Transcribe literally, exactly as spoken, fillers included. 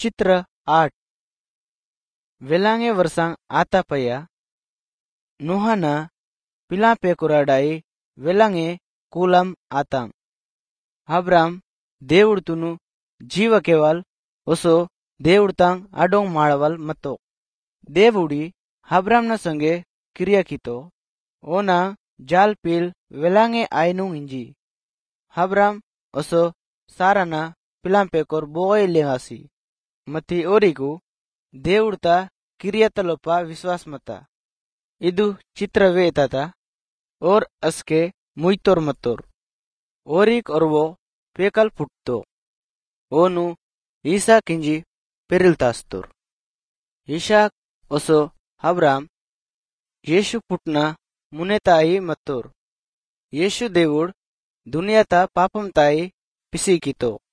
चित्र आठ वेलांगे वर्सांग आता पया नुहाना पिला पेकुराडाई वेलांगे कुलम आतांग अब्राम దేవుడుతును ಜೀವಕೆವಲ್ ಒಸೋ దేవుಡ್ತಾಂಗ್ ಅಡೋಂಗ್ ಮಾಡವಲ್ ಮತ್ತೋ దేవుಡಿ ಅಬ್ರಾಮ್ನ ಸಂಗೆ ಕಿರಿಯಕಿತೋ ಓನ ಜಾಲ್ ಪೀಲ್ ವೆಲಾಂಗೆ ಆಯ್ನುಂಗ್ ಇಂಜಿ ಅಬ್ರಾಮ್ ಒಸೋ ಸಾರನ ಪಿಲಾಂಪೇಕೋರ್ ಬೋಯಿಲ್ಲೆಹಾಸಿ ಮತ್ತಿ ಓರಿಗೂ దేవుಡ್ತ ಕಿರಿಯತಲೊಪ್ಪ ವಿಶ್ವಾಸ ಮತ್ತ ಇದು ಚಿತ್ರವೇ ತಾತ ಓರ್ ಅಸ್ಕೆ ಮುಯ್ತೋರ್ ಮತ್ತೋರ್ ಓರಿಕ್ ಒರ್ವೋ ಪೇಕಲ್ ಪುಟ್ತೋ ಓನು ಈಸಾ ಕಿಂಜಿ ಪೆರಿಲ್ತಾಸ್ತೋರ್ ಇಶಾಕ್ ಒಸೋ ಅಬ್ರಾಮ್ ಯೇಷು ಪುಟ್ನ ಮುನೆತಾಯಿ ಮತ್ತೋರ್ ಯೇಷು దేవుಡ್ ದುನಿಯಾತ ಪಾಪಂ ತಾಯಿ ಪಿಸಿಕಿತೋ